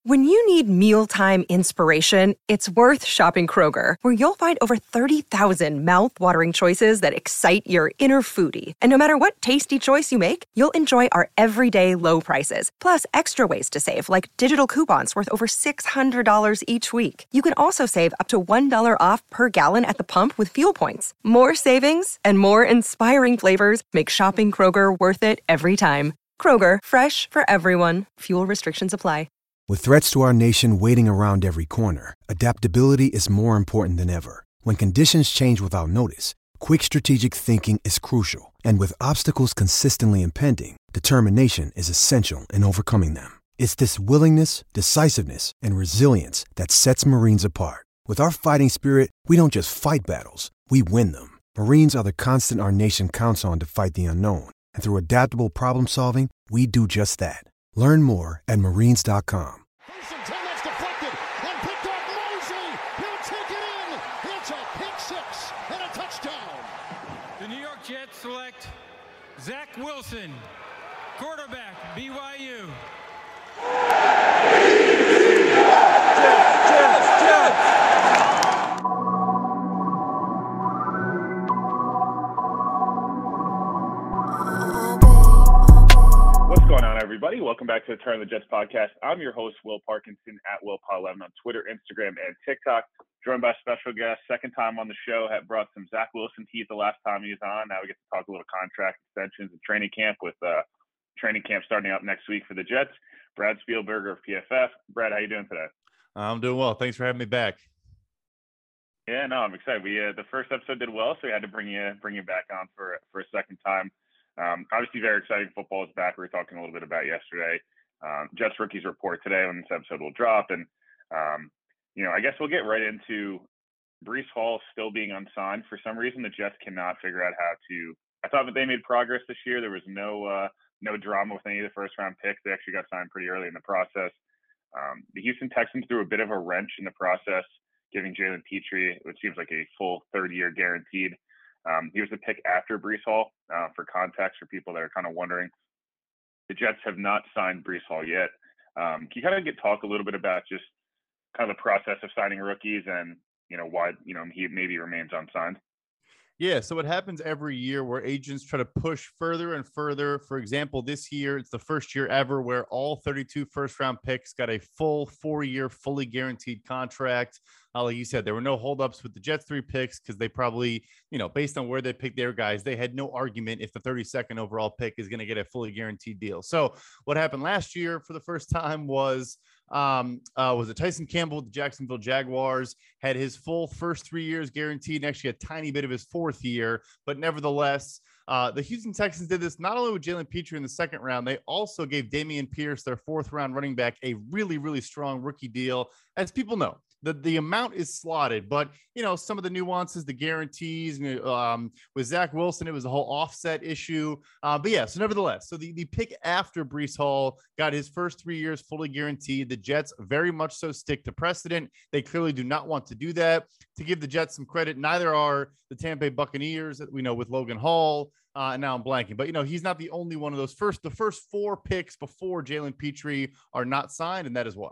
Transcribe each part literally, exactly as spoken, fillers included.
When you need mealtime inspiration, it's worth shopping Kroger, where you'll find over thirty thousand mouth-watering choices that excite your inner foodie. And no matter what tasty choice you make, you'll enjoy our everyday low prices, plus extra ways to save, like digital coupons worth over six hundred dollars each week. You can also save up to one dollar off per gallon at the pump with fuel points. More savings and more inspiring flavors make shopping Kroger worth it every time. Kroger, fresh for everyone. Fuel restrictions apply. With threats to our nation waiting around every corner, adaptability is more important than ever. When conditions change without notice, quick strategic thinking is crucial. And with obstacles consistently impending, determination is essential in overcoming them. It's this willingness, decisiveness, and resilience that sets Marines apart. With our fighting spirit, we don't just fight battles, we win them. Marines are the constant our nation counts on to fight the unknown. And through adaptable problem solving, we do just that. Learn more at marines dot com. That's deflected and picked up Mosley. He'll take it in. It's a pick six and a touchdown. The New York Jets select Zach Wilson, quarterback, B Y U. Jets, Jets, Jets. What's going on, everybody? Welcome back to the Turn of the Jets podcast. I'm your host, Will Parkinson, at Will Paul eleven on Twitter, Instagram, and TikTok. Joined by a special guest, second time on the show. Had brought some Zach Wilson heat the last time he was on. Now we get to talk a little contract extensions and training camp with uh, training camp starting up next week for the Jets. Brad Spielberger of P F F. Brad, how you doing today? I'm doing well. Thanks for having me back. Yeah, no, I'm excited. We uh, the first episode did well, so we had to bring you bring you back on for for a second time. Um, obviously, very exciting. Football is back. We were talking a little bit about yesterday. Um, Jets rookies report today when this episode will drop. And, um, you know, I guess we'll get right into Breece Hall still being unsigned. For some reason, the Jets cannot figure out how to – I thought that they made progress this year. There was no uh, no drama with any of the first-round picks. They actually got signed pretty early in the process. Um, the Houston Texans threw a bit of a wrench in the process, giving Jalen Petrie, which seems like a full third-year guaranteed. Um, he was the pick after Breece Hall. Uh, for context, for people that are kind of wondering, the Jets have not signed Breece Hall yet. Um, can you kind of get talk a little bit about just kind of the process of signing rookies and, you know, why, you know, he maybe remains unsigned? Yeah, so it happens every year where agents try to push further and further. For example, this year, it's the first year ever where all thirty-two first-round picks got a full four-year, fully guaranteed contract. Uh, like you said, there were no holdups with the Jets three picks because they probably, you know, based on where they picked their guys, they had no argument if the thirty-second overall pick is going to get a fully guaranteed deal. So what happened last year for the first time was um, uh, was it Tyson Campbell with the Jacksonville Jaguars, had his full first three years guaranteed and actually a tiny bit of his fourth year, but nevertheless, uh, the Houston Texans did this not only with Jalen Petrie in the second round, they also gave Dameon Pierce, their fourth round running back, a really, really strong rookie deal. As people know, the, the amount is slotted, but, you know, some of the nuances, the guarantees, um, with Zach Wilson, it was a whole offset issue. Uh, but yeah, so nevertheless, so the, the pick after Breece Hall got his first three years fully guaranteed. The Jets very much so stick to precedent. They clearly do not want to do that. To give the Jets some credit, neither are the Tampa Bay Buccaneers, that we know with Logan Hall. Uh, and now I'm blanking, but, you know, he's not the only one of those. First, the first four picks before Jalen Petrie are not signed, and that is why.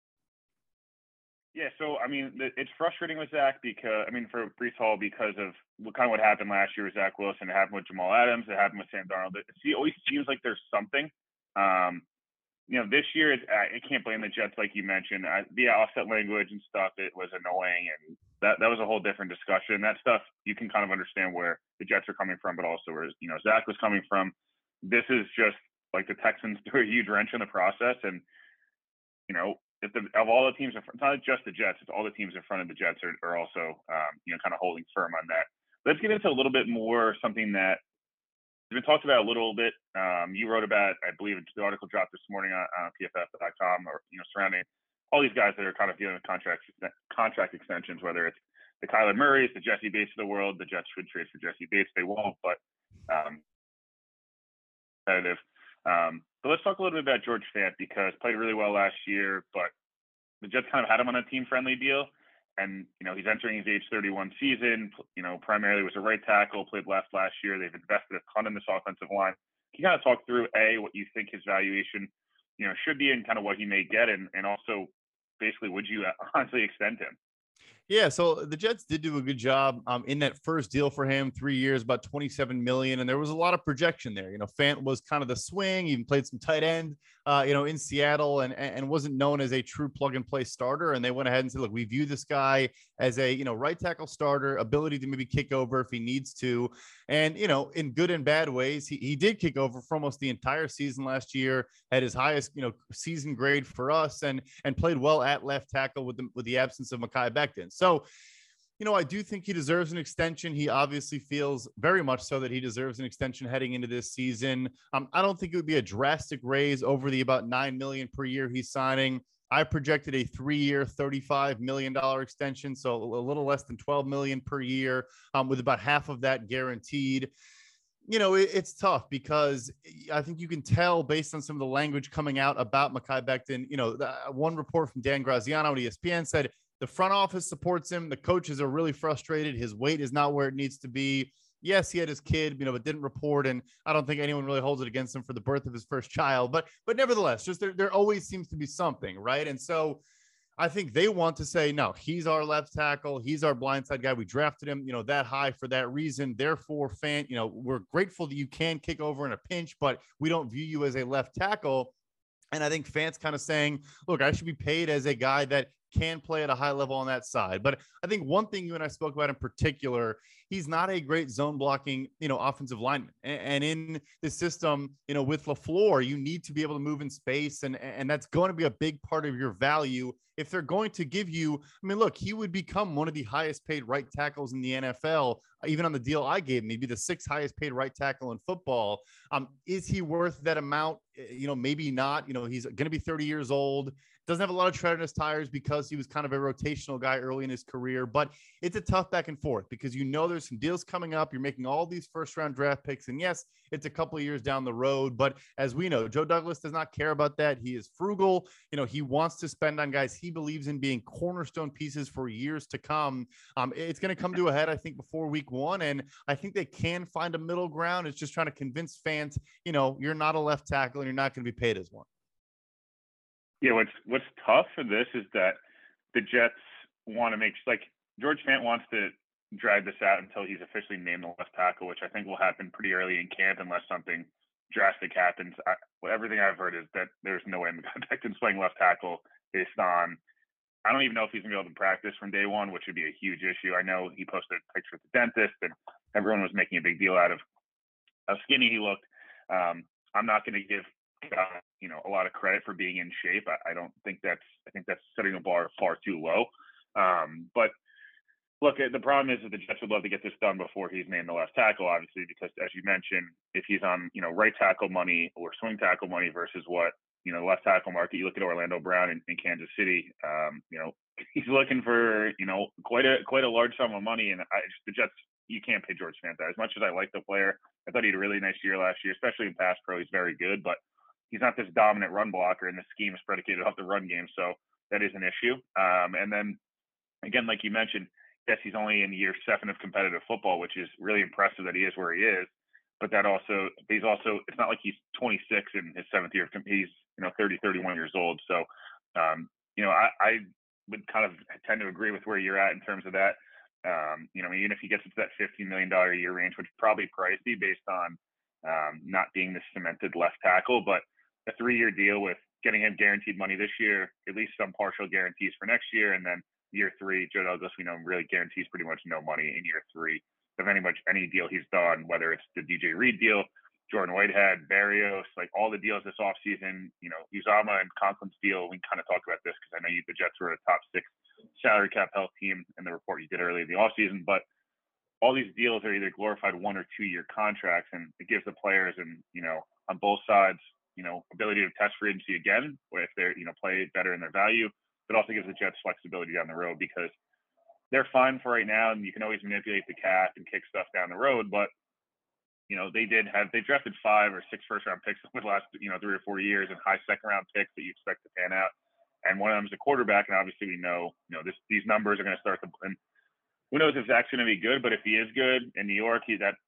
Yeah, so, I mean, it's frustrating with Zach because, I mean, for Breece Hall because of what kind of what happened last year with Zach Wilson. It happened with Jamal Adams. It happened with Sam Darnold. It always seems like there's something. Um, you know, this year, it's, I can't blame the Jets, like you mentioned. I, the offset language and stuff, it was annoying, and that, that was a whole different discussion. That stuff, you can kind of understand where the Jets are coming from, but also where, you know, Zach was coming from. This is just like the Texans threw a huge wrench in the process, and, you know, if the, of all the teams, in front, not just the Jets, it's all the teams in front of the Jets are, are also, um, you know, kind of holding firm on that. Let's get into a little bit more something that has been talked about a little bit. Um, you wrote about, I believe, the article dropped this morning on, on P F F dot com, or, you know, surrounding all these guys that are kind of dealing with contract contract extensions, whether it's the Kyler Murrays, the Jesse Bates of the world. The Jets should trade for Jesse Bates. They won't, but um, competitive. Um, but let's talk a little bit about George Fant, because played really well last year, but the Jets kind of had him on a team-friendly deal. And, you know, he's entering his age thirty-one season, you know, primarily was a right tackle, played left last year. They've invested a ton in this offensive line. Can you kind of talk through, A, what you think his valuation you know, should be and kind of what he may get, and and also basically would you honestly extend him? Yeah, so the Jets did do a good job um, in that first deal for him, three years, about twenty-seven million, and there was a lot of projection there. You know, Fant was kind of the swing, even played some tight end, uh, you know, in Seattle, and and wasn't known as a true plug and play starter. And they went ahead and said, look, we view this guy as a you know right tackle starter, ability to maybe kick over if he needs to, and you know, in good and bad ways, he he did kick over for almost the entire season last year, had his highest you know season grade for us, and and played well at left tackle with the with the absence of Mekhi Becton. So, you know, I do think he deserves an extension. He obviously feels very much so that he deserves an extension heading into this season. Um, I don't think it would be a drastic raise over the about nine million dollars per year he's signing. I projected a three-year, thirty-five million dollars extension, so a little less than twelve million dollars per year, um, with about half of that guaranteed. You know, it, it's tough because I think you can tell based on some of the language coming out about Mekhi Becton. You know, the, one report from Dan Graziano at E S P N said the front office supports him. The coaches are really frustrated. His weight is not where it needs to be. Yes, he had his kid, you know, but didn't report. And I don't think anyone really holds it against him for the birth of his first child. But but nevertheless, just there, there always seems to be something, right? And so I think they want to say, no, he's our left tackle. He's our blindside guy. We drafted him, you know, that high for that reason. Therefore, fan, you know, we're grateful that you can kick over in a pinch, but we don't view you as a left tackle. And I think Fant's kind of saying, look, I should be paid as a guy that can play at a high level on that side. But I think one thing you and I spoke about in particular, he's not a great zone blocking, you know, offensive lineman. And, and in the system, you know, with LaFleur, you need to be able to move in space. And, and that's going to be a big part of your value if they're going to give you. I mean, look, he would become one of the highest paid right tackles in the N F L, even on the deal I gave him, maybe the sixth highest paid right tackle in football. Um, is he worth that amount? You know, maybe not. You know, he's going to be thirty years old. Doesn't have a lot of tread on his tires because he was kind of a rotational guy early in his career, but it's a tough back and forth because, you know, there's some deals coming up. You're making all these first round draft picks, and yes, it's a couple of years down the road, but as we know, Joe Douglas does not care about that. He is frugal. You know, he wants to spend on guys he believes in being cornerstone pieces for years to come. Um, it's going to come to a head, I think, before week one. And I think they can find a middle ground. It's just trying to convince fans, you know, you're not a left tackle and you're not going to be paid as one. Yeah, what's what's tough for this is that the Jets want to make, like, George Fant wants to drag this out until he's officially named the left tackle, which I think will happen pretty early in camp unless something drastic happens. I, well, everything I've heard is that there's no way Mekhi Becton's playing left tackle based on, I don't even know if he's going to be able to practice from day one, which would be a huge issue. I know he posted a picture with the dentist and everyone was making a big deal out of how skinny he looked. Um, I'm not going to give Uh, you know, a lot of credit for being in shape. I, I don't think that's, I think that's setting the bar far too low. Um, but look, the problem is that the Jets would love to get this done before he's named the left tackle, obviously, because as you mentioned, if he's on, you know, right tackle money or swing tackle money versus what, you know, left tackle market, you look at Orlando Brown in, in Kansas City, um, you know, he's looking for, you know, quite a, quite a large sum of money. And I just, the Jets, you can't pay George Fant that. As much as I like the player, I thought he had a really nice year last year, especially in pass pro. He's very good, but he's not this dominant run blocker, and the scheme is predicated off the run game. So that is an issue. Um, and then, again, like you mentioned, yes, he's only in year seven of competitive football, which is really impressive that he is where he is. But that also, he's also, it's not like he's twenty-six in his seventh year. He's, you know, thirty, thirty-one years old. So, um, you know, I, I would kind of tend to agree with where you're at in terms of that. Um, you know, even if he gets into that fifteen million dollars a year range, which is probably pricey based on um, not being the cemented left tackle, but a three-year deal with getting him guaranteed money this year, at least some partial guarantees for next year, and then year three, Joe Douglas, we know, really guarantees pretty much no money in year three of any much any deal he's done, whether it's the D J Reed deal, Jordan Whitehead, Barrios, like all the deals this offseason, you know, Uzama and Conklin's deal. We can kind of talk about this because I know you, the Jets were a top six salary cap health team in the report you did earlier in the offseason, but all these deals are either glorified one or two year contracts, and it gives the players and, you know, on both sides, you know, ability to test free agency again, or if they're, you know, play better in their value, but also gives the Jets flexibility down the road because they're fine for right now. And you can always manipulate the cap and kick stuff down the road. But, you know, they did have, they drafted five or six first round picks over the last, you know, three or four years and high second round picks that you expect to pan out. And one of them is a quarterback. And obviously we know, you know, this, these numbers are going to start to, and who knows if Zach's going to be good, but if he is good in New York, he, that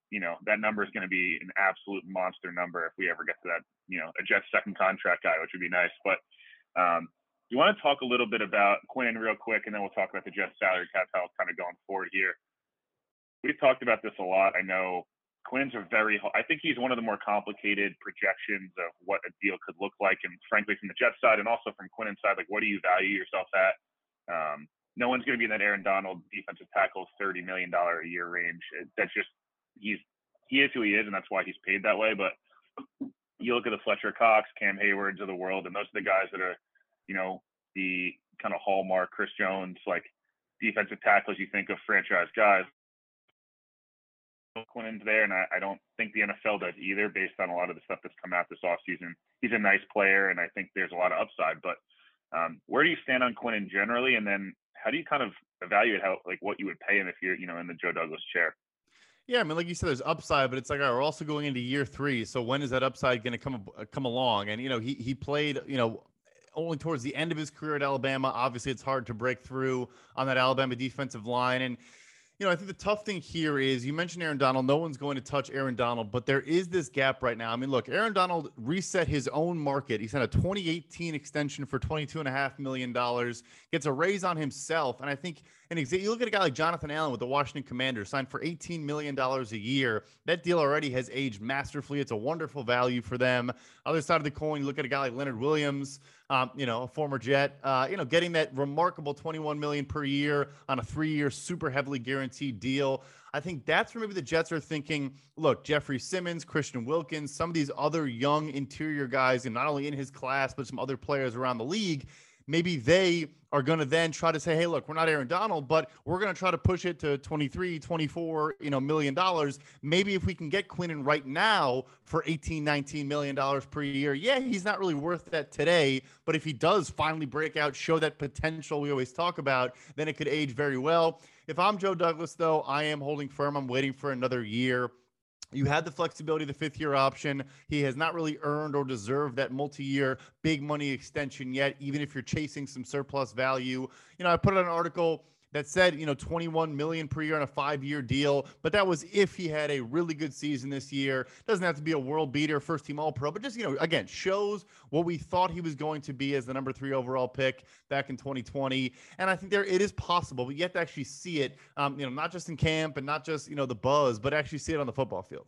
you know, that number is going to be an absolute monster number if we ever get to that, you know, a Jets second contract guy, which would be nice. But um, do you want to talk a little bit about Quinn real quick, and then we'll talk about the Jets salary cap health kind of going forward here. We've talked about this a lot. I know Quinn's a very, I think he's one of the more complicated projections of what a deal could look like. And frankly, from the Jets side and also from Quinn's side, like, what do you value yourself at? Um, no one's going to be in that Aaron Donald defensive tackle thirty million dollars a year range. That's just, he's, he is who he is, and that's why he's paid that way. But you look at the Fletcher Cox, Cam Haywards of the world, and those are the guys that are, you know, the kind of hallmark Chris Jones, like defensive tackles you think of franchise guys. Quinn's there, and I, I don't think the N F L does either, based on a lot of the stuff that's come out this offseason. He's a nice player, and I think there's a lot of upside. But um, where do you stand on Quinn generally, and then how do you kind of evaluate how, like, what you would pay him if you're, you know, in the Joe Douglas chair? Yeah, I mean, like you said, there's upside, but it's like, all right, we're also going into year three. So when is that upside going to come come along? And you know, he he played, you know, only towards the end of his career at Alabama. Obviously, it's hard to break through on that Alabama defensive line. And you know, I think the tough thing here is, you mentioned Aaron Donald. No one's going to touch Aaron Donald, but there is this gap right now. I mean, look, Aaron Donald reset his own market. He signed a twenty eighteen extension for twenty-two point five million dollars, gets a raise on himself. And I think, and you look at a guy like Jonathan Allen with the Washington Commanders, signed for eighteen million dollars a year. That deal already has aged masterfully. It's a wonderful value for them. Other side of the coin, you look at a guy like Leonard Williams, um, you know, a former Jet, uh, you know, getting that remarkable twenty-one million dollars per year on a three-year super heavily guaranteed deal. I think that's where maybe the Jets are thinking, look, Jeffrey Simmons, Christian Wilkins, some of these other young interior guys, and not only in his class, but some other players around the league, maybe they are going to then try to say, hey, look, we're not Aaron Donald, but we're going to try to push it to twenty-three, twenty-four, you know, million dollars. Maybe if we can get Quinnen right now for eighteen, nineteen million dollars per year, yeah, he's not really worth that today. But if he does finally break out, show that potential we always talk about, then it could age very well. If I'm Joe Douglas, though, I am holding firm. I'm waiting for another year. You had the flexibility of the fifth year option. He has not really earned or deserved that multi-year big money extension yet, even if you're chasing some surplus value. You know, I put out an article that said, you know, twenty-one million dollars per year on a five-year deal, but that was if he had a really good season this year. Doesn't have to be a world beater, first team All-Pro, but just, you know, again, shows what we thought he was going to be as the number three overall pick back in twenty twenty. And I think there it is possible, but you have to actually see it, um, you know, not just in camp and not just, you know, the buzz, but actually see it on the football field.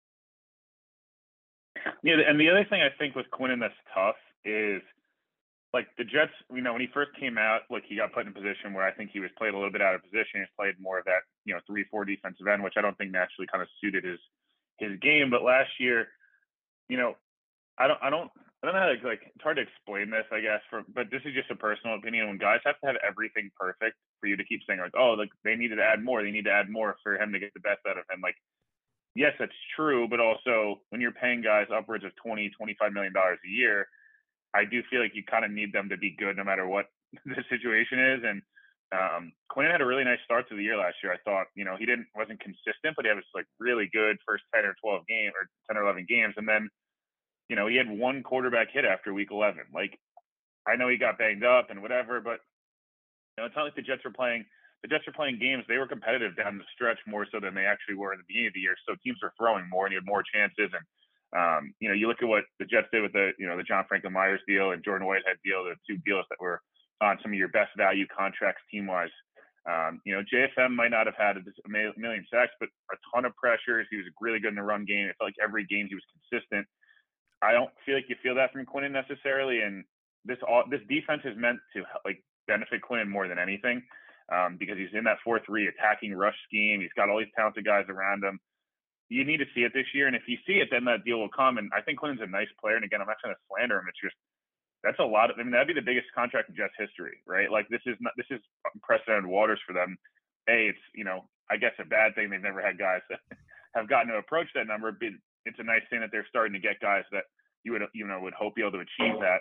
Yeah, and the other thing I think with Quinnen that's tough is, like, the Jets, you know, when he first came out, like, he got put in a position where I think he was played a little bit out of position. He's played more of that, you know, three four defensive end, which I don't think naturally kind of suited his his game. But last year, you know, I don't I don't I don't know how to, like, it's hard to explain this, I guess, for but this is just a personal opinion. When guys have to have everything perfect for you to keep saying, like, oh, like, they needed to add more, they need to add more for him to get the best out of him. Like, yes, that's true, but also when you're paying guys upwards of twenty, twenty-five million dollars a year, I do feel like you kind of need them to be good no matter what the situation is. And um, Quinnen had a really nice start to the year last year. I thought, you know, he didn't wasn't consistent, but he was like really good first ten or twelve games or ten or eleven games. And then, you know, he had one quarterback hit after week eleven. Like, I know he got banged up and whatever, but you know, it's not like the Jets were playing. The Jets were playing games. They were competitive down the stretch more so than they actually were in the beginning of the year. So teams were throwing more and you had more chances. And Um, you know, you look at what the Jets did with the, you know, the John Franklin Myers deal and Jordan Whitehead deal, the two deals that were on some of your best value contracts team-wise. Um, you know, J F M might not have had a million sacks, but a ton of pressures. He was really good in the run game. It felt like every game he was consistent. I don't feel like you feel that from Quinnen necessarily. And this all this defense is meant to, like, benefit Quinnen more than anything, um, because he's in that four three attacking rush scheme. He's got all these talented guys around him. You need to see it this year. And if you see it, then that deal will come. And I think Quinnen's a nice player. And again, I'm not trying to slander him. It's just, that's a lot of, I mean, that'd be the biggest contract in Jets history, right? Like, this is not, this is unprecedented waters for them. A, it's, you know, I guess a bad thing. They've never had guys that have gotten to approach that number, but it's a nice thing that they're starting to get guys that you would, you know, would hope be able to achieve that.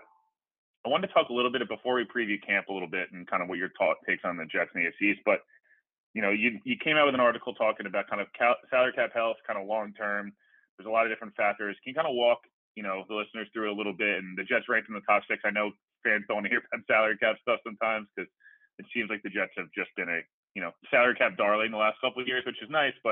I wanted to talk a little bit before we preview camp a little bit and kind of what your talk takes on the Jets and the A F Cs, but you know, you you came out with an article talking about kind of cal- salary cap health, kind of long term. There's a lot of different factors. Can you kind of walk, you know, the listeners through a little bit? And the Jets ranked in the top six. I know fans don't want to hear about salary cap stuff sometimes because it seems like the Jets have just been a, you know, salary cap darling the last couple of years, which is nice. But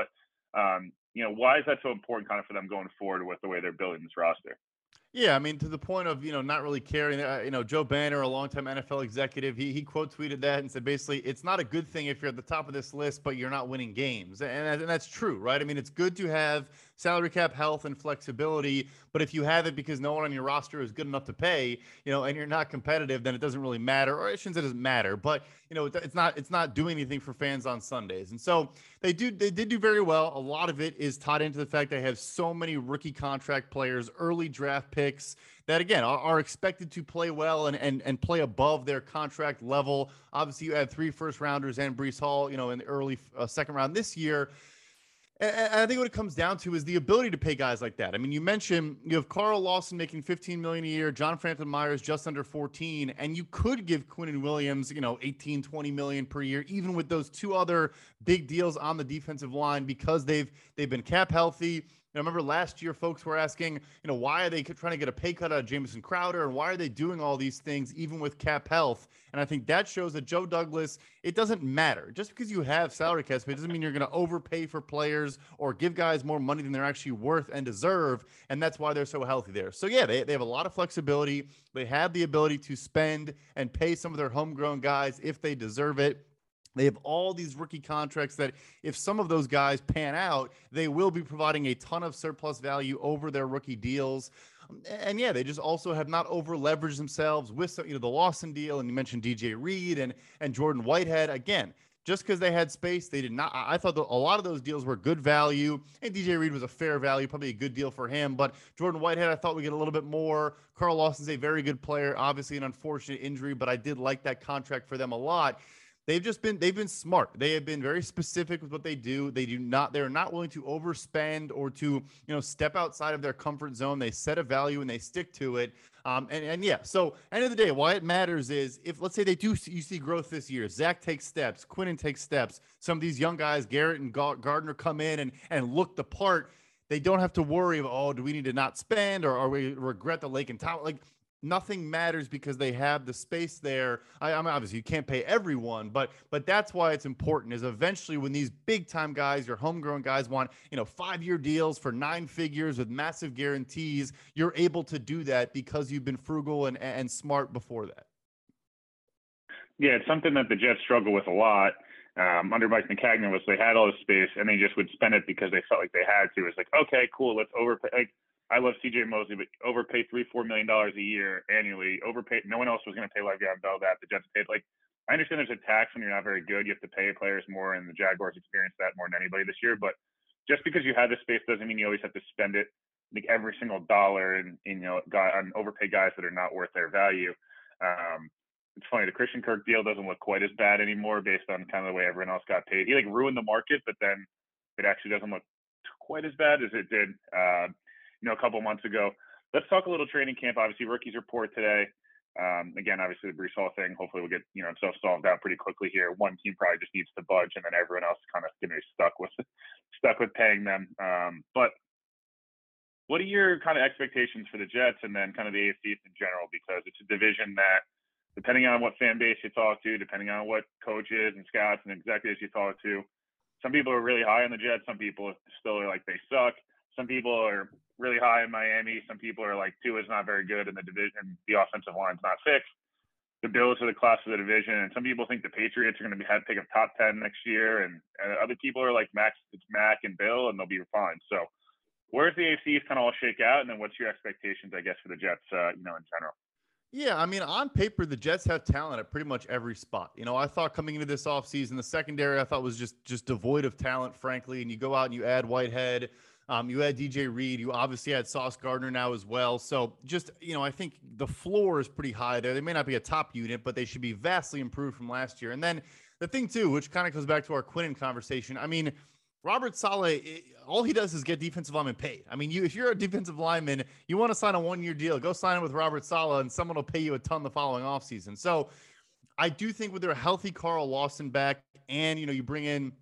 Um, you know, why is that so important kind of for them going forward with the way they're building this roster? Yeah, I mean, to the point of, you know, not really caring. Uh, you know, Joe Banner, a longtime N F L executive, he he quote tweeted that and said basically, it's not a good thing if you're at the top of this list, but you're not winning games, and and that's true, right? I mean, it's good to have salary cap health and flexibility, but if you have it because no one on your roster is good enough to pay, you know, and you're not competitive, then it doesn't really matter. Or I shouldn't say it doesn't matter, but you know, it's not it's not doing anything for fans on Sundays, and so they do they did do very well. A lot of it is tied into the fact they have so many rookie contract players, early draft picks picks that, again, are, are expected to play well and, and and play above their contract level. Obviously, you had three first rounders and Breece Hall, you know, in the early uh, second round this year. And, and I think what it comes down to is the ability to pay guys like that. I mean, you mentioned you have Carl Lawson making fifteen million dollars a year, John Franklin Myers just under fourteen, and you could give Quinnen Williams, you know, eighteen, twenty million per year, even with those two other big deals on the defensive line, because they've they've been cap healthy. I remember last year, folks were asking, you know, why are they trying to get a pay cut out of Jamison Crowder, and why are they doing all these things even with cap health? And I think that shows that Joe Douglas, it doesn't matter. Just because you have salary cap space doesn't mean you're going to overpay for players or give guys more money than they're actually worth and deserve, and that's why they're so healthy there. So, yeah, they, they have a lot of flexibility. They have the ability to spend and pay some of their homegrown guys if they deserve it. They have all these rookie contracts that if some of those guys pan out, they will be providing a ton of surplus value over their rookie deals. And yeah, they just also have not over leveraged themselves with, you know, the Lawson deal. And you mentioned D J Reed and, and Jordan Whitehead. Again, just because they had space, they did not. I thought that a lot of those deals were good value, and D J Reed was a fair value, probably a good deal for him. But Jordan Whitehead, I thought we get a little bit more. Carl Lawson's a very good player, obviously an unfortunate injury, but I did like that contract for them a lot. They've just been, they've been smart. They have been very specific with what they do. They do not, they're not willing to overspend or to, you know, step outside of their comfort zone. They set a value and they stick to it. Um, and, and yeah, so end of the day, why it matters is if, let's say they do, you see growth this year, Zach takes steps, Quinnen takes steps. Some of these young guys, Garrett and Gardner, come in and, and look the part. They don't have to worry about, oh, do we need to not spend, or are we regret the Lake and Tower? Like, nothing matters because they have the space there. I, I mean, obviously you can't pay everyone, but but that's why it's important. Is eventually when these big time guys, your homegrown guys, want, you know, five year deals for nine figures with massive guarantees, you're able to do that because you've been frugal and and smart before that. Yeah, it's something that the Jets struggle with a lot. Um, under Mike Maccagnan was they had all the space and they just would spend it because they felt like they had to. It's like, okay, cool, let's overpay. Like, I love C J Mosley, but overpay three, four million dollars a year annually. Overpay. No one else was going to pay Le'Veon Bell that. The Jets paid. Like, I understand there's a tax when you're not very good. You have to pay players more, and the Jaguars experienced that more than anybody this year. But just because you have the space doesn't mean you always have to spend it, like every single dollar, and you know, guy on overpay guys that are not worth their value. Um, it's funny. The Christian Kirk deal doesn't look quite as bad anymore based on kind of the way everyone else got paid. He like ruined the market, but then it actually doesn't look quite as bad as it did. Uh, you know, a couple months ago. Let's talk a little training camp. Obviously, rookies report today. Um, again, obviously, the Breece Hall thing, hopefully we'll get, you know, himself solved out pretty quickly here. One team probably just needs to budge, and then everyone else kind of going to be stuck with, stuck with paying them. Um, but what are your kind of expectations for the Jets and then kind of the A F C in general? Because it's a division that, depending on what fan base you talk to, depending on what coaches and scouts and executives you talk to, some people are really high on the Jets. Some people still are like, they suck. Some people are really high in Miami. Some people are like, Tua is not very good in the division. The offensive line's not fixed. The Bills are the class of the division. And some people think the Patriots are going to be have pick a top ten next year. And, and other people are like, Max, it's Mac and Bill, and they'll be fine. So where's the A F C kind of all shake out? And then what's your expectations, I guess, for the Jets, uh, you know, in general? Yeah, I mean, on paper, the Jets have talent at pretty much every spot. You know, I thought coming into this offseason, the secondary I thought was just just devoid of talent, frankly. And you go out and you add Whitehead. Um, you had D J Reed. You obviously had Sauce Gardner now as well. So just, you know, I think the floor is pretty high there. They may not be a top unit, but they should be vastly improved from last year. And then the thing, too, which kind of goes back to our Quinnen conversation. I mean, Robert Saleh, all he does is get defensive linemen paid. I mean, you if you're a defensive lineman, you want to sign a one-year deal, go sign it with Robert Saleh, and someone will pay you a ton the following offseason. So I do think with their healthy Carl Lawson back and, you know, you bring in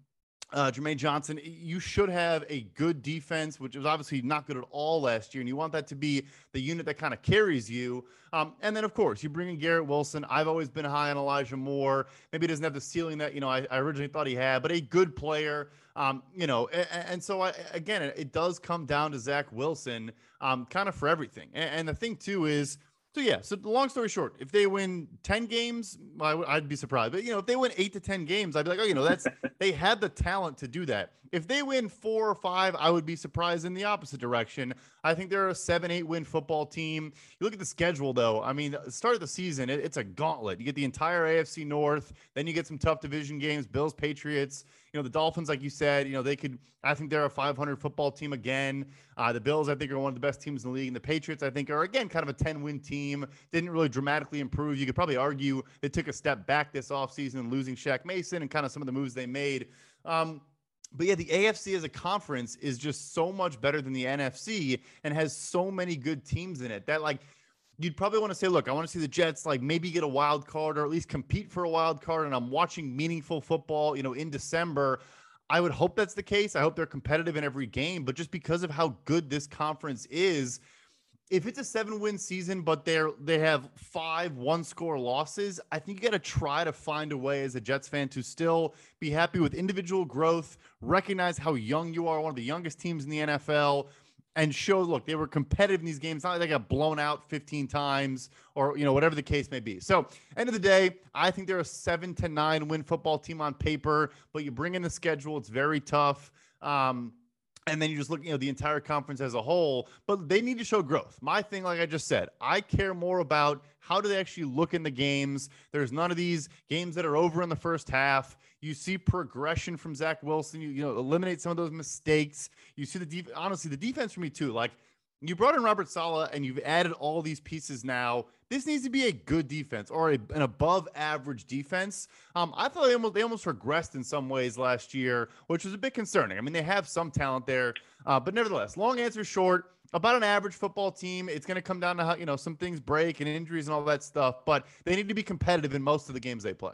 Uh, Jermaine Johnson, you should have a good defense, which was obviously not good at all last year. And you want that to be the unit that kind of carries you. Um, and then, of course, you bring in Garrett Wilson. I've always been high on Elijah Moore. Maybe he doesn't have the ceiling that, you know, I, I originally thought he had, but a good player. Um, you know, and, and so, I, again, it, it does come down to Zach Wilson um, kind of for everything. And, and the thing, too, is, so, yeah, so long story short, if they win ten games, well, I'd be surprised. But, you know, if they win eight to ten games, I'd be like, oh, you know, that's they have the talent to do that. If they win four or five, I would be surprised in the opposite direction. I think they're a seven, eight win football team. You look at the schedule, though. I mean, the start of the season, it, it's a gauntlet. You get the entire A F C North. Then you get some tough division games, Bills, Patriots. You know, the Dolphins, like you said, you know, they could, I think they're a five hundred football team again. Uh, the Bills, I think, are one of the best teams in the league. And the Patriots, I think, are, again, kind of a ten win team. Didn't really dramatically improve. You could probably argue they took a step back this offseason, losing Shaq Mason and kind of some of the moves they made. Um, But yeah, the A F C as a conference is just so much better than the N F C and has so many good teams in it that, like, you'd probably want to say, look, I want to see the Jets, like, maybe get a wild card or at least compete for a wild card. And I'm watching meaningful football, you know, in December. I would hope that's the case. I hope they're competitive in every game. But just because of how good this conference is, if it's a seven win season, but they're, they have five one score losses, I think you got to try to find a way as a Jets fan to still be happy with individual growth, recognize how young you are, one of the youngest teams in the N F L, and show, look, they were competitive in these games. Not like they got blown out fifteen times or, you know, whatever the case may be. So end of the day, I think they're a seven to nine win football team on paper, but you bring in the schedule. It's very tough. Um, And then you just look, you know, the entire conference as a whole, but they need to show growth. My thing, like I just said, I care more about how do they actually look in the games. There's none of these games that are over in the first half. You see progression from Zach Wilson. You, you know, eliminate some of those mistakes. You see the def- honestly, the defense for me too. Like, you brought in Robert Saleh and you've added all these pieces now. This needs to be a good defense or a, an above average defense. Um, I thought they almost, they almost regressed in some ways last year, which was a bit concerning. I mean, they have some talent there, uh, but nevertheless, long answer short, about an average football team. It's going to come down to how, you know, some things break and injuries and all that stuff, but they need to be competitive in most of the games they play.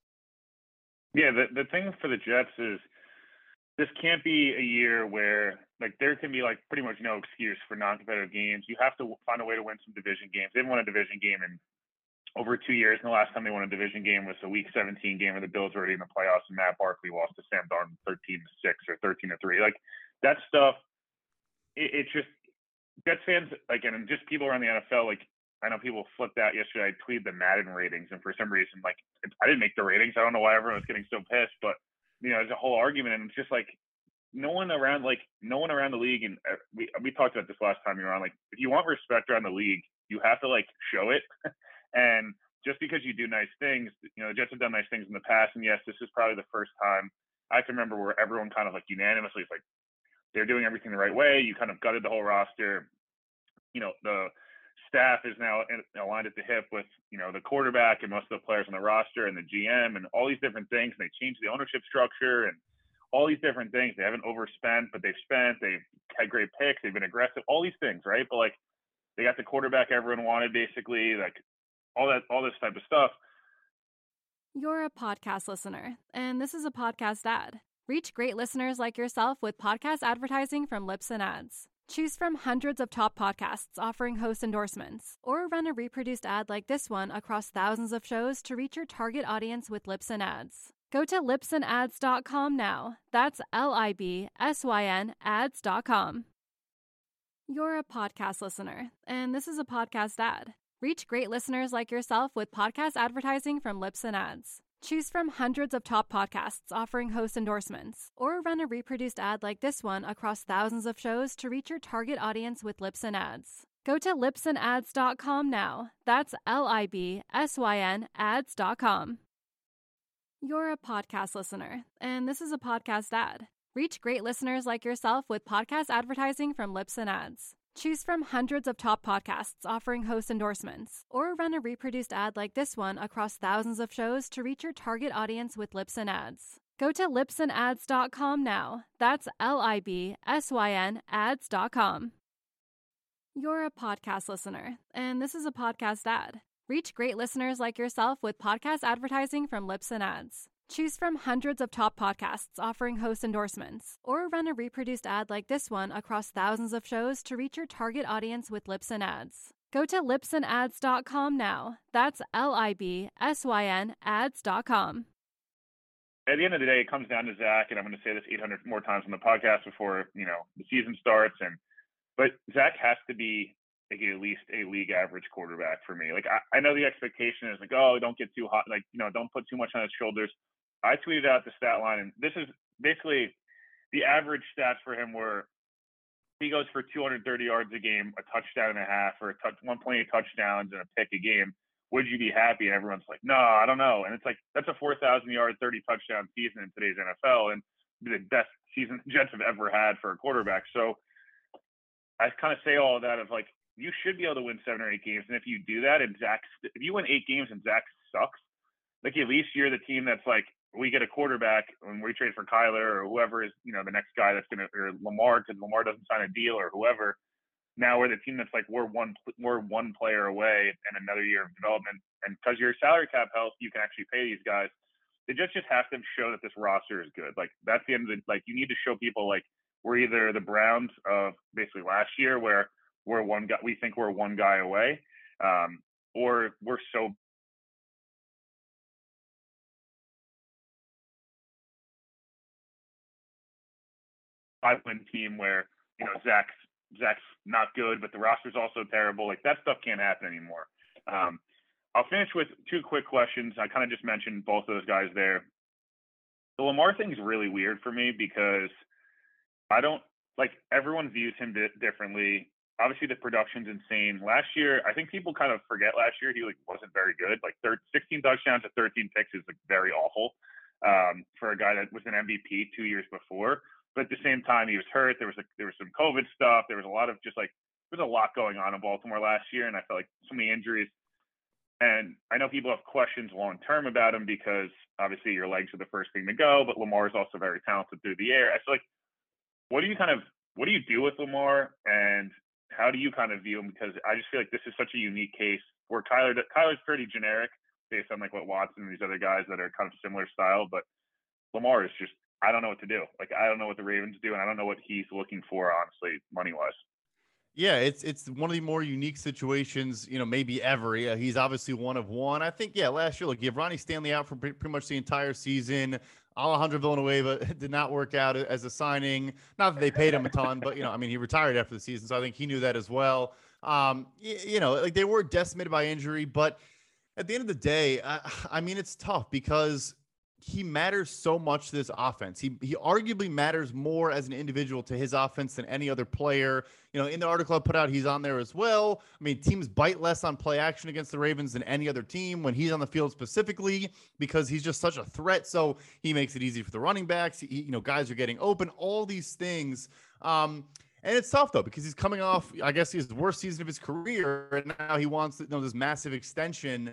Yeah, the, the thing for the Jets is this can't be a year where, like, there can be, like, pretty much no excuse for non-competitive games. You have to find a way to win some division games. They haven't won a division game in over two years, and the last time they won a division game was a Week seventeen game where the Bills were already in the playoffs and Matt Barkley lost to Sam Darnold thirteen to six or thirteen to three. Like, that stuff, it, it's just Jets fans, like, and just people around the N F L, like, I know people flipped out yesterday. I tweeted the Madden ratings, and for some reason, like, I didn't make the ratings. I don't know why everyone was getting so pissed, but you know, there's a whole argument, and it's just like no one around, like no one around the league, and we we talked about this last time you were on. Like, if you want respect around the league, you have to like show it. And just because you do nice things, you know, the Jets have done nice things in the past, and yes, this is probably the first time I can remember where everyone kind of like unanimously is like they're doing everything the right way. You kind of gutted the whole roster. You know, the staff is now aligned at the hip with, you know, the quarterback and most of the players on the roster and the G M and all these different things. And they changed the ownership structure and all these different things. They haven't overspent, but they've spent. They've had great picks. They've been aggressive. All these things, right? But like, they got the quarterback everyone wanted, basically. Like all that, all this type of stuff. You're a podcast listener, and this is a podcast ad. Reach great listeners like yourself with podcast advertising from Libsyn Ads. Choose from hundreds of top podcasts offering host endorsements, or run a reproduced ad like this one across thousands of shows to reach your target audience with Libsyn Ads. Go to libsyn ads dot com now. That's L I B S Y N ads dot com. You're a podcast listener, and this is a podcast ad. Reach great listeners like yourself with podcast advertising from Libsyn Ads. Choose from hundreds of top podcasts offering host endorsements, or run a reproduced ad like this one across thousands of shows to reach your target audience with Libsyn Ads. Go to libsyn ads dot com now. That's L I B S Y N ads dot com. You're a podcast listener, and this is a podcast ad. Reach great listeners like yourself with podcast advertising from Libsyn Ads. Choose from hundreds of top podcasts offering host endorsements, or run a reproduced ad like this one across thousands of shows to reach your target audience with Libsyn Ads. Go to libsyn ads dot com now. That's L I B S Y N ads dot com. You're a podcast listener, and this is a podcast ad. Reach great listeners like yourself with podcast advertising from Libsyn Ads. Choose from hundreds of top podcasts offering host endorsements, or run a reproduced ad like this one across thousands of shows to reach your target audience with Libsyn Ads. Go to libsyn ads dot com now. That's L I B S Y N ads dot com. At the end of the day, it comes down to Zach, and I'm going to say this eight hundred more times on the podcast before, you know, the season starts. And but Zach has to be like at least a league average quarterback for me. Like I, I know the expectation is like, oh, don't get too hot, like, you know, don't put too much on his shoulders. I tweeted out the stat line, and this is basically the average stats for him were he goes for two hundred thirty yards a game, a touchdown and a half, or a touch, one point eight touchdowns and a pick a game. Would you be happy? And everyone's like, no, I don't know. And it's like, that's a four thousand yard, thirty touchdown season in today's N F L, and the best season the Jets have ever had for a quarterback. So I kind of say all of that of like, you should be able to win seven or eight games. And if you do that and Zach, if you win eight games and Zach sucks, like at least you're the team that's like, we get a quarterback and we trade for Kyler or whoever is, you know, the next guy that's going to, or Lamar, because Lamar doesn't sign a deal or whoever. Now we're the team that's like, we're one, we're one player away and another year of development. And because your salary cap health, you can actually pay these guys. They just, just have to show that this roster is good. Like that's the end of the, like, you need to show people like we're either the Browns of basically last year where we're one guy, we think we're one guy away, um, or we're so five-win team where, you know, Zach's Zach's not good, but the roster's also terrible. Like that stuff can't happen anymore. Um, I'll finish with two quick questions. I kind of just mentioned both of those guys there. The Lamar thing is really weird for me because I don't like everyone views him di- differently. Obviously the production's insane. Last year, I think people kind of forget last year he like wasn't very good. Like thirteen, sixteen touchdowns to thirteen picks is like very awful um, for a guy that was an M V P two years before. But at the same time, he was hurt. There was a, there was some COVID stuff. There was a lot of just like there's a lot going on in Baltimore last year, and I felt like so many injuries. And I know people have questions long term about him because obviously your legs are the first thing to go, but Lamar is also very talented through the air. I feel like what do you kind of what do you do with Lamar, and how do you kind of view him? Because I just feel like this is such a unique case where Kyler Kyler's pretty generic based on like what Watson and these other guys that are kind of similar style, but Lamar is just I don't know what to do. Like I don't know what the Ravens do, and I don't know what he's looking for honestly money wise. Yeah, it's it's one of the more unique situations, you know, maybe ever. Yeah, he's obviously one of one. I think, yeah, last year, look, you have Ronnie Stanley out for pretty, pretty much the entire season. Alejandro Villanueva did not work out as a signing. Not that they paid him a ton, but, you know, I mean, he retired after the season, so I think he knew that as well. Um, you, you know, like they were decimated by injury, but at the end of the day, I, I mean, it's tough because he matters so much to this offense. He he arguably matters more as an individual to his offense than any other player. You know, in the article I put out, he's on there as well. I mean, teams bite less on play action against the Ravens than any other team when he's on the field specifically because he's just such a threat. So he makes it easy for the running backs. He, you know, guys are getting open, all these things. Um, and it's tough, though, because he's coming off, I guess, his worst season of his career. And now he wants you know, this massive extension.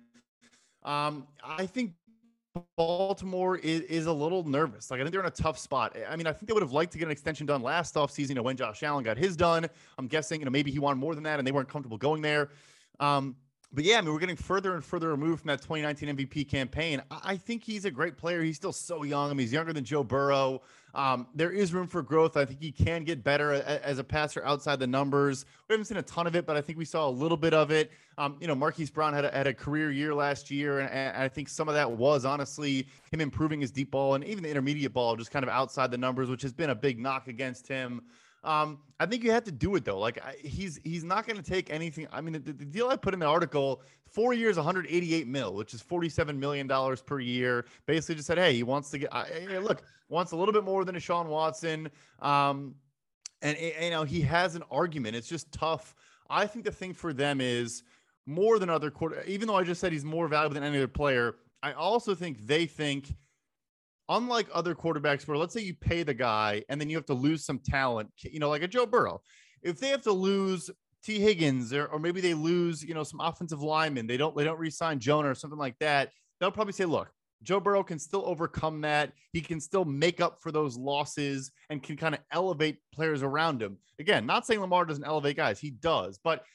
Um, I think Baltimore is, is a little nervous. Like, I think they're in a tough spot. I mean, I think they would have liked to get an extension done last offseason, you know, when Josh Allen got his done. I'm guessing, you know, maybe he wanted more than that and they weren't comfortable going there. Um, but yeah, I mean, we're getting further and further removed from that twenty nineteen M V P campaign. I, I think he's a great player. He's still so young. I mean, he's younger than Joe Burrow. Um, there is room for growth. I think he can get better a, as a passer outside the numbers. We haven't seen a ton of it, but I think we saw a little bit of it. Um, you know, Marquise Brown had a, had a career year last year, and, and I think some of that was honestly him improving his deep ball and even the intermediate ball, just kind of outside the numbers, which has been a big knock against him. Um, I think you have to do it though. Like I, he's he's not going to take anything. I mean, the, the deal I put in the article, four years, one hundred eighty-eight mil, which is forty-seven million dollars per year. Basically, just said, hey, he wants to get. Uh, hey, look, wants a little bit more than a Deshaun Watson. Um, and you know he has an argument. It's just tough. I think the thing for them is more than other quarter. Even though I just said he's more valuable than any other player, I also think they think. Unlike other quarterbacks where let's say you pay the guy and then you have to lose some talent, you know, like a Joe Burrow, if they have to lose T Higgins or, or maybe they lose, you know, some offensive linemen, they don't, they don't re-sign Jonah or something like that. They'll probably say, look, Joe Burrow can still overcome that. He can still make up for those losses and can kind of elevate players around him. Again, not saying Lamar doesn't elevate guys. He does, but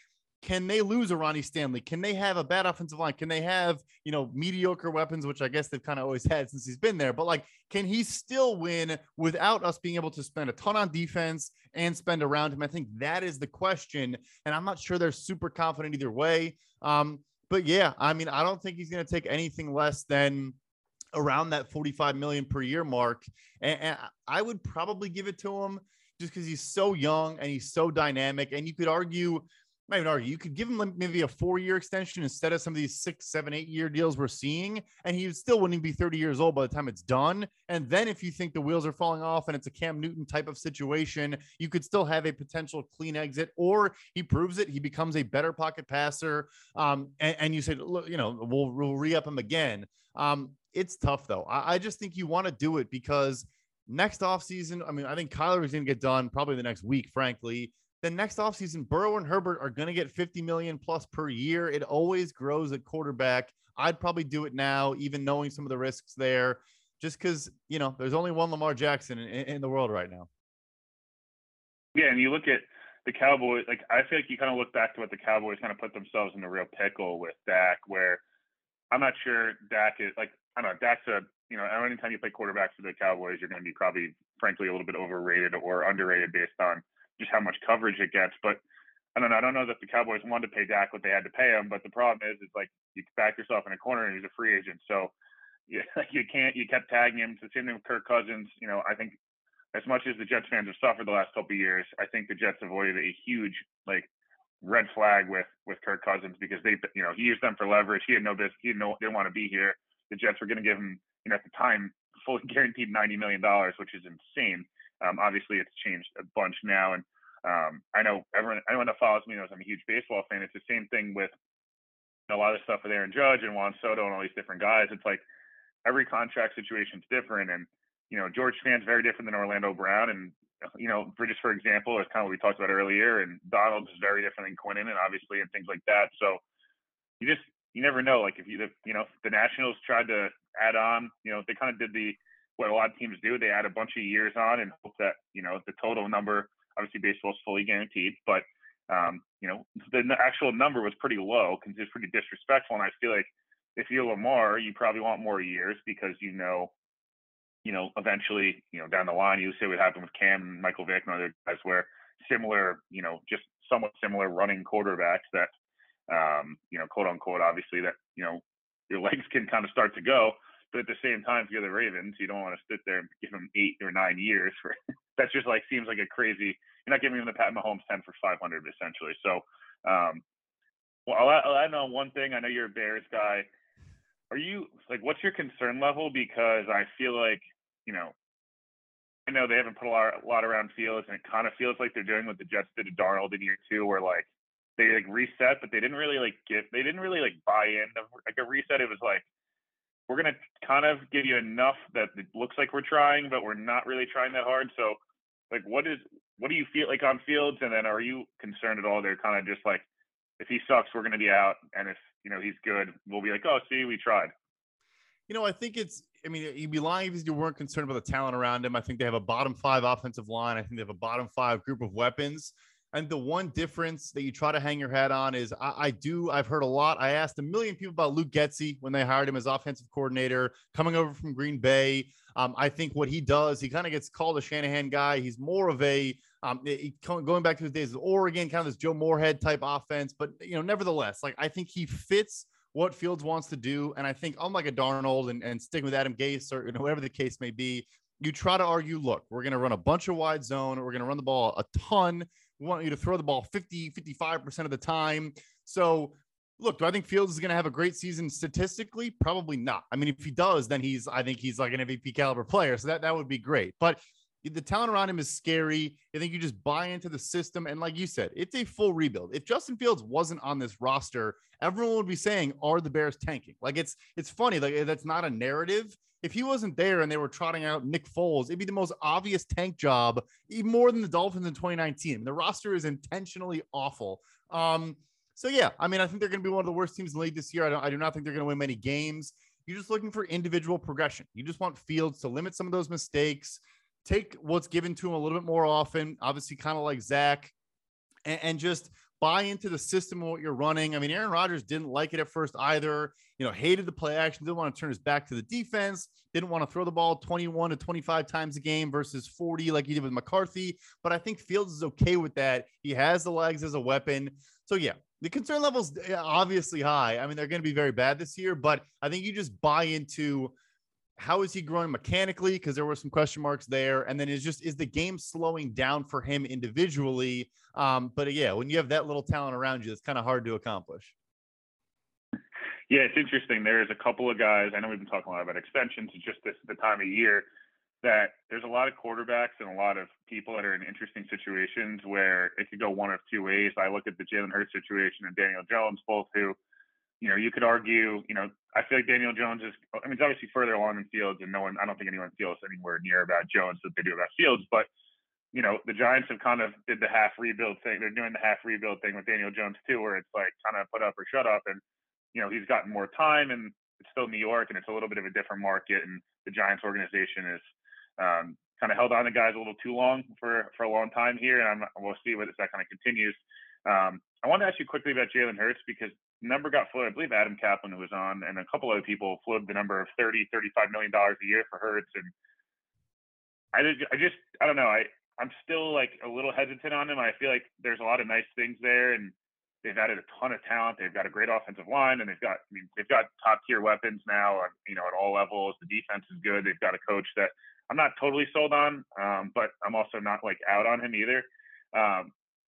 can they lose a Ronnie Stanley? Can they have a bad offensive line? Can they have, you know, mediocre weapons, which I guess they've kind of always had since he's been there, but like, can he still win without us being able to spend a ton on defense and spend around him? I think that is the question. And I'm not sure they're super confident either way. Um, but yeah, I mean, I don't think he's going to take anything less than around that forty-five million per year mark. And, and I would probably give it to him just because he's so young and he's so dynamic. And you could argue, not even argue, you could give him maybe a four-year extension instead of some of these six, seven, eight-year deals we're seeing, and he still wouldn't be thirty years old by the time it's done. And then if you think the wheels are falling off and it's a Cam Newton type of situation, you could still have a potential clean exit, or he proves it, he becomes a better pocket passer, um, and, and you say, look, you know, we'll, we'll re-up him again. Um, it's tough, though. I, I just think you want to do it because next offseason, I mean, I think Kyler is going to get done probably the next week, frankly. Then next offseason, Burrow and Herbert are going to get fifty million plus per year. It always grows at quarterback. I'd probably do it now, even knowing some of the risks there, just because, you know, there's only one Lamar Jackson in, in the world right now. Yeah, and you look at the Cowboys, like, I feel like you kind of look back to what the Cowboys kind of put themselves in a real pickle with Dak, where I'm not sure Dak is, like, I don't know, Dak's a, you know, anytime you play quarterback for the Cowboys, you're going to be probably, frankly, a little bit overrated or underrated based on just how much coverage it gets. But I don't know. I don't know that the Cowboys wanted to pay Dak what they had to pay him. But the problem is, is like you back yourself in a corner and he's a free agent. So yeah, you can't, you kept tagging him. It's the same thing with Kirk Cousins. You know, I think as much as the Jets fans have suffered the last couple of years, I think the Jets avoided a huge, like, red flag with, with Kirk Cousins because they, you know, he used them for leverage. He had no business. He had no, didn't want to be here. The Jets were going to give him, you know, at the time, fully guaranteed ninety million dollars, which is insane. Um, obviously, it's changed a bunch now, and um, I know everyone, anyone that follows me knows I'm a huge baseball fan. It's the same thing with a lot of stuff with Aaron Judge and Juan Soto and all these different guys. It's like every contract situation is different, and you know, George Span's very different than Orlando Brown, and you know, for just for example, it's kind of what we talked about earlier, and Donald is very different than Quinnen, and obviously, and things like that. So you just you never know. Like if you you know, the Nationals tried to add on, you know, they kind of did the what a lot of teams do. They add a bunch of years on and hope that, you know, the total number, obviously baseball is fully guaranteed, but, um, you know, the actual number was pretty low because it's pretty disrespectful. And I feel like if you're Lamar, you probably want more years because, you know, you know, eventually, you know, down the line, you say what happened with Cam and Michael Vick and other guys where similar, you know, just somewhat similar running quarterbacks that, um, you know, quote unquote, obviously that, you know, your legs can kind of start to go. But at the same time, if you're the Ravens, you don't want to sit there and give them eight or nine years for that's just like seems like a crazy. You're not giving them the Pat Mahomes ten for five hundred essentially. So, um, well, I'll, I'll add on one thing. I know you're a Bears guy. Are you like, what's your concern level? Because I feel like, you know, I know they haven't put a lot, a lot around Fields, and it kind of feels like they're doing what the Jets did to Darnold in year two, where like they like reset, but they didn't really like get, they didn't really like buy in. Like a reset, it was like, we're going to kind of give you enough that it looks like we're trying, but we're not really trying that hard. So like, what is, what do you feel like on Fields? And then are you concerned at all? They're kind of just like, if he sucks, we're going to be out. And if, you know, he's good, we'll be like, oh, see, we tried. You know, I think it's, I mean, you'd be lying if you weren't concerned about the talent around him. I think they have a bottom five offensive line. I think they have a bottom five group of weapons. And the one difference that you try to hang your hat on is I, I do, I've heard a lot. I asked a million people about Luke Getsy when they hired him as offensive coordinator coming over from Green Bay. Um, I think what he does, he kind of gets called a Shanahan guy. He's more of a, um, he, going back to his days of Oregon, kind of this Joe Moorhead type offense. But, you know, nevertheless, like I think he fits what Fields wants to do. And I think unlike a Darnold and, and sticking with Adam Gase or you know, whatever the case may be, you try to argue, look, we're going to run a bunch of wide zone. We're going to run the ball a ton. We want you to throw the ball fifty, fifty-five percent of the time. So look, do I think Fields is going to have a great season statistically? Probably not. I mean, if he does, then he's, I think he's like an M V P caliber player. So that, that would be great. But the talent around him is scary. I think you just buy into the system. And like you said, it's a full rebuild. If Justin Fields wasn't on this roster, everyone would be saying, are the Bears tanking? Like it's, it's funny. Like that's not a narrative. If he wasn't there and they were trotting out Nick Foles, it'd be the most obvious tank job, even more than the Dolphins in twenty nineteen. The roster is intentionally awful. Um, so yeah, I mean, I think they're going to be one of the worst teams in the league this year. I don't, I do not think they're going to win many games. You're just looking for individual progression. You just want Fields to limit some of those mistakes, take what's given to him a little bit more often, obviously kind of like Zach, and, and just buy into the system and what you're running. I mean, Aaron Rodgers didn't like it at first either. You know, hated the play action, didn't want to turn his back to the defense, didn't want to throw the ball twenty-one to twenty-five times a game versus forty like he did with McCarthy. But I think Fields is okay with that. He has the legs as a weapon. So, yeah, the concern level's obviously high. I mean, they're going to be very bad this year, but I think you just buy into how is he growing mechanically? Because there were some question marks there. And then is just, is the game slowing down for him individually? Um, but yeah, when you have that little talent around you, it's kind of hard to accomplish. Yeah, it's interesting. There's a couple of guys, I know we've been talking a lot about extensions. It's just this the time of year that there's a lot of quarterbacks and a lot of people that are in interesting situations where it could go one of two ways. I look at the Jalen Hurts situation and Daniel Jones, both who, you know, you could argue, you know, I feel like Daniel Jones is, I mean, it's obviously further along in Fields, and no one, I don't think anyone feels anywhere near about Jones that they do about Fields. But, you know, the Giants have kind of did the half rebuild thing. They're doing the half rebuild thing with Daniel Jones too, where it's like kind of put up or shut up. And, you know, he's gotten more time, and it's still New York, and it's a little bit of a different market. And the Giants organization is um, kind of held on to guys a little too long for, for a long time here. And I'm, we'll see what if that kind of continues. Um, I want to ask you quickly about Jalen Hurts, because the number got floated. I believe Adam Kaplan, who was on, and a couple other people floated the number of thirty, thirty-five million dollars a year for Hurts. And I, did, I just, I don't know. I, I'm still like a little hesitant on him. I feel like there's a lot of nice things there, and they've added a ton of talent. They've got a great offensive line, and they've got, I mean, they've got top tier weapons now, on, you know, at all levels. The defense is good. They've got a coach that I'm not totally sold on, um, but I'm also not like out on him either. Um,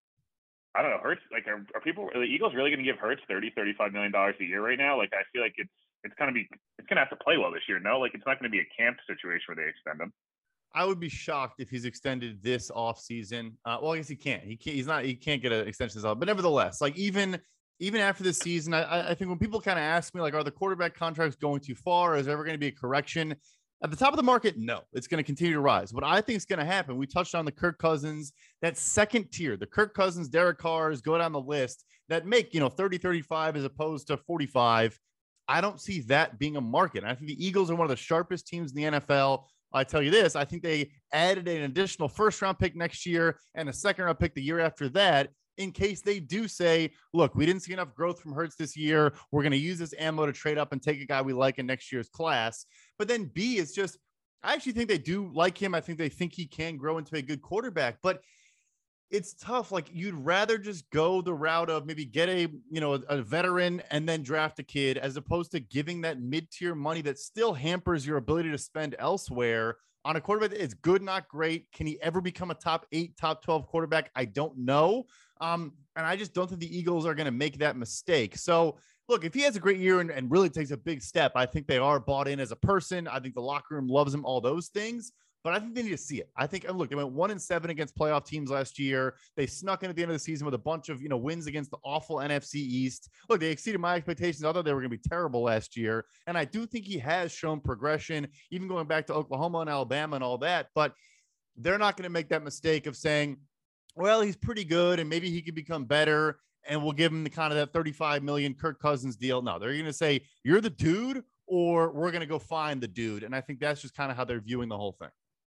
I don't know, Hurts, like, are, are people, are the Eagles really going to give Hurts thirty, thirty-five million dollars a year right now? Like, I feel like it's, it's going to be, it's going to have to play well this year. No, like, it's not going to be a camp situation where they extend him. I would be shocked if he's extended this offseason. Uh, well, I guess he can't. He can't. He's not. He can't get an extension this off. But nevertheless, like even even after this season, I, I think when people kind of ask me, like, are the quarterback contracts going too far? Is there ever going to be a correction at the top of the market? No, it's going to continue to rise. What I think is going to happen, we touched on the Kirk Cousins, that second tier, the Kirk Cousins, Derek Carrs, go down the list that make, you know, thirty, thirty-five as opposed to forty-five. I don't see that being a market. I think the Eagles are one of the sharpest teams in the N F L. I tell you this, I think they added an additional first round pick next year and a second round pick the year after that, in case they do say, look, we didn't see enough growth from Hurts this year. We're going to use this ammo to trade up and take a guy we like in next year's class. But then B is just, I actually think they do like him. I think they think he can grow into a good quarterback, but it's tough. Like, you'd rather just go the route of maybe get a, you know, a, a veteran and then draft a kid, as opposed to giving that mid-tier money that still hampers your ability to spend elsewhere on a quarterback. It's good, not great. Can he ever become a top eight, top twelve quarterback? I don't know. Um, and I just don't think the Eagles are going to make that mistake. So look, if he has a great year and, and really takes a big step, I think they are bought in as a person. I think the locker room loves him, all those things. But I think they need to see it. I think, and look, they went one and seven against playoff teams last year. They snuck in at the end of the season with a bunch of, you know, wins against the awful N F C East. Look, they exceeded my expectations. I thought they were going to be terrible last year. And I do think he has shown progression, even going back to Oklahoma and Alabama and all that. But they're not going to make that mistake of saying, well, he's pretty good and maybe he could become better, and we'll give him the kind of that thirty-five million Kirk Cousins deal. No, they're going to say, you're the dude, or we're going to go find the dude. And I think that's just kind of how they're viewing the whole thing.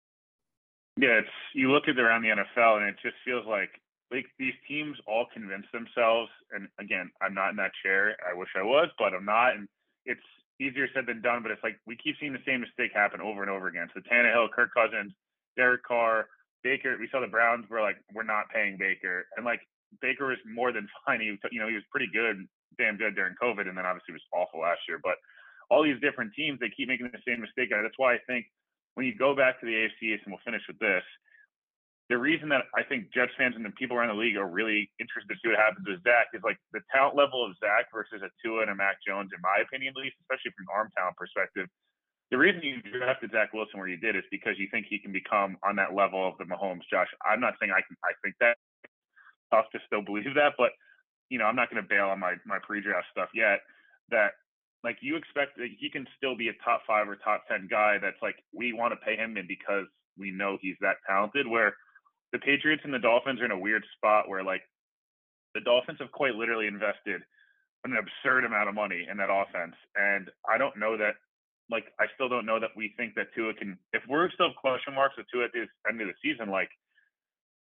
Yeah, it's, you look at around the N F L, and it just feels like like these teams all convince themselves. And again, I'm not in that chair. I wish I was, but I'm not. And it's easier said than done. But it's like we keep seeing the same mistake happen over and over again. So Tannehill, Kirk Cousins, Derek Carr, Baker. We saw the Browns were like, we're not paying Baker, and like Baker was more than fine. He, you know, he was pretty good, damn good during COVID, and then obviously was awful last year. But all these different teams, they keep making the same mistake. That's why I think, when you go back to the A F C East, and we'll finish with this, the reason that I think Jets fans and the people around the league are really interested to see what happens with Zach is like the talent level of Zach versus a Tua and a Mac Jones, in my opinion, at least, especially from an arm talent perspective. The reason you drafted Zach Wilson where you did is because you think he can become on that level of the Mahomes. Josh, I'm not saying I can. I think that. It's tough to still believe that, but you know, I'm not going to bail on my my pre-draft stuff yet. That. Like, you expect that he can still be a top five or top ten guy that's like, we want to pay him in because we know he's that talented, where the Patriots and the Dolphins are in a weird spot where, like, the Dolphins have quite literally invested an absurd amount of money in that offense. And I don't know that, like, I still don't know that we think that Tua can, if we're still question marks with Tua at the end of the season, like,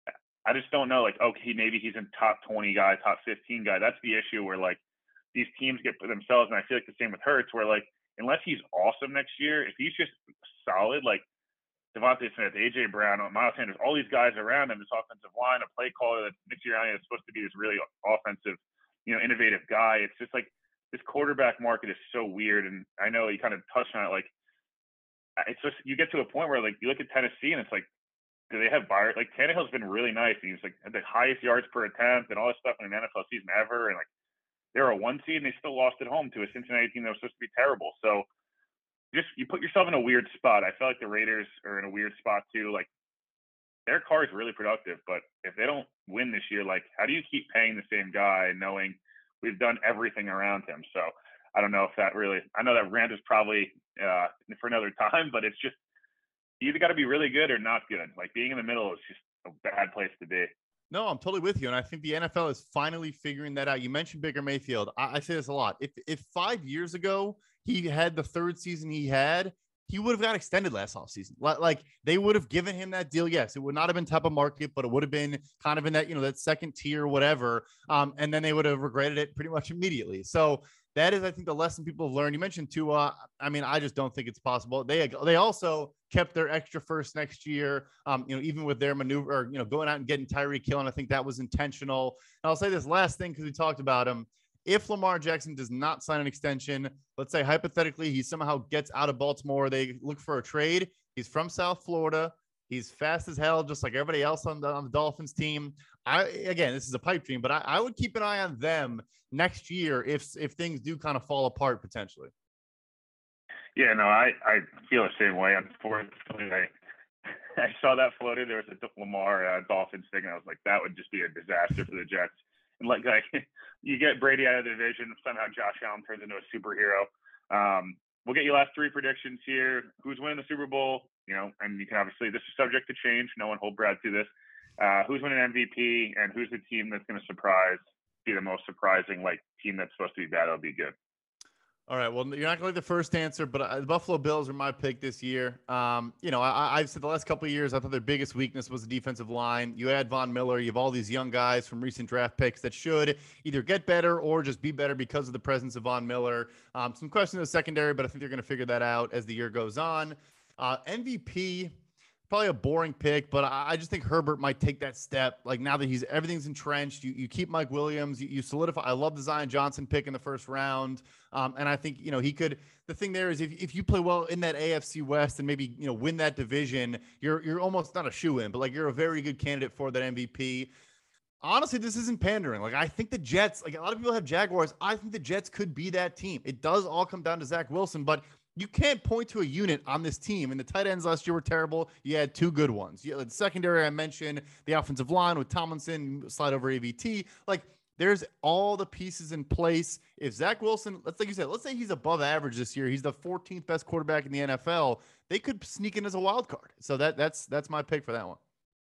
I just don't know. Like, okay, maybe he's in top twenty guy, top fifteen guy. That's the issue where like these teams get for themselves. And I feel like the same with Hurts, where like unless he's awesome next year, if he's just solid, like Devontae Smith, A J Brown, Miles Sanders, all these guys around him, this offensive line, a play caller that Nick Sirianni is supposed to be this really offensive, you know, innovative guy. It's just like this quarterback market is so weird. And I know you kind of touched on it. Like, it's just, you get to a point where like you look at Tennessee and it's like, do they have Byard? Like Tannehill's been really nice. He's like the highest yards per attempt and all this stuff in an N F L season ever. And like they're a one seed and they still lost at home to a Cincinnati team that was supposed to be terrible. So just you put yourself in a weird spot. I feel like the Raiders are in a weird spot too. Like their car is really productive, but if they don't win this year, like how do you keep paying the same guy knowing we've done everything around him? So I don't know if that really, I know that rant is probably uh, for another time, but it's just, you either got to be really good or not good. Like being in the middle is just a bad place to be. No, I'm totally with you. And I think the N F L is finally figuring that out. You mentioned Baker Mayfield. I, I say this a lot. If, if five years ago he had the third season he had, he would have got extended last offseason. Like they would have given him that deal. Yes, it would not have been top of market, but it would have been kind of in that, you know, that second tier, whatever. Um, and then they would have regretted it pretty much immediately. So that is, I think, the lesson people have learned. You mentioned Tua. I mean, I just don't think it's possible. They they also kept their extra first next year. Um, you know, even with their maneuver, or, you know, going out and getting Tyreek Hill, and I think that was intentional. And I'll say this last thing because we talked about him. If Lamar Jackson does not sign an extension, let's say hypothetically he somehow gets out of Baltimore, they look for a trade. He's from South Florida. He's fast as hell, just like everybody else on the, on the Dolphins team. I again, this is a pipe dream, but I, I would keep an eye on them next year if if things do kind of fall apart potentially. Yeah, no, I, I feel the same way. Unfortunately, I, I saw that floated. There was a Lamar uh, Dolphins thing, and I was like, that would just be a disaster for the Jets. And like, like you get Brady out of the division, somehow Josh Allen turns into a superhero. Um, we'll get you last three predictions here. Who's winning the Super Bowl? You know, and you can obviously, this is subject to change. No one hold Brad to this. Uh, who's winning M V P, and who's the team that's going to surprise, be the most surprising, like team that's supposed to be bad? That'll be good. All right. Well, you're not going to like the first answer, but uh, the Buffalo Bills are my pick this year. Um, you know, I, I've said the last couple of years, I thought their biggest weakness was the defensive line. You add Von Miller, you have all these young guys from recent draft picks that should either get better or just be better because of the presence of Von Miller. Um, some questions in the secondary, but I think they're going to figure that out as the year goes on. Uh, M V P, probably a boring pick, but I, I just think Herbert might take that step. Like now that he's everything's entrenched, you you keep Mike Williams, you, you solidify. I love the Zion Johnson pick in the first round, um, and I think you know he could. The thing there is if if you play well in that A F C West and maybe you know win that division, you're you're almost not a shoe-in, but like you're a very good candidate for that M V P. Honestly, this isn't pandering. Like I think the Jets, like a lot of people have Jaguars. I think the Jets could be that team. It does all come down to Zach Wilson, but you can't point to a unit on this team. And the tight ends last year were terrible. You had two good ones. You had the secondary, I mentioned, the offensive line with Tomlinson, slide over A V T. Like, there's all the pieces in place. If Zach Wilson, let's like you said, let's say he's above average this year. He's the fourteenth best quarterback in the N F L. They could sneak in as a wild card. So that that's that's my pick for that one.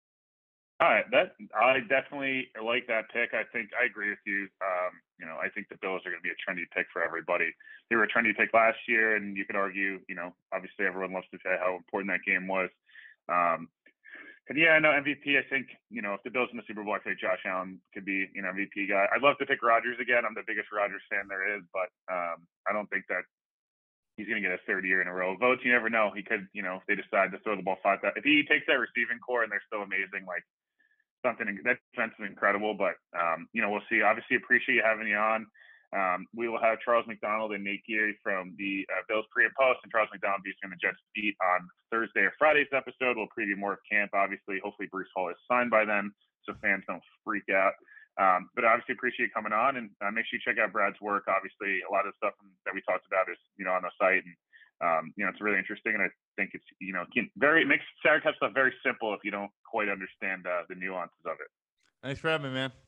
All right, that I definitely like that pick. I think I agree with you. Um, you know, I think the Bills are going to be a trendy pick for everybody. They were a trendy pick last year, and you could argue, you know, obviously everyone loves to say how important that game was. Um, and yeah, no M V P. I think you know if the Bills in the Super Bowl, I think Josh Allen could be you know M V P guy. I'd love to pick Rodgers again. I'm the biggest Rodgers fan there is, but um, I don't think that he's going to get a third year in a row votes. You never know. He could, you know, if they decide to throw the ball five. If he takes that receiving core and they're still amazing, like. Something that defense is incredible, but um, you know we'll see. Obviously, appreciate you having you on. Um, we will have Charles McDonald and Nate Geary from the uh, Bills pre and post, and Charles McDonald being the Jets beat on Thursday or Friday's episode. We'll preview more of camp. Obviously, hopefully Bruce Hall is signed by then, so fans don't freak out. Um, but obviously, appreciate you coming on, and uh, make sure you check out Brad's work. Obviously, a lot of the stuff that we talked about is you know on the site, and um, you know it's really interesting, and I think it's you know can very it makes Sarah stuff very simple if you don't quite understand uh, the nuances of it. Thanks for having me, man.